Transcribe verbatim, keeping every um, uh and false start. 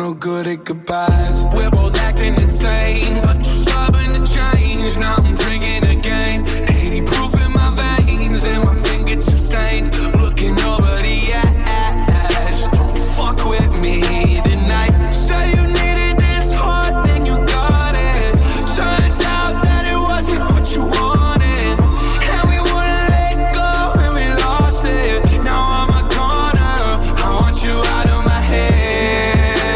no good at goodbyes. We're both acting insane, but you're stubborn to change. Now I'm drinking again.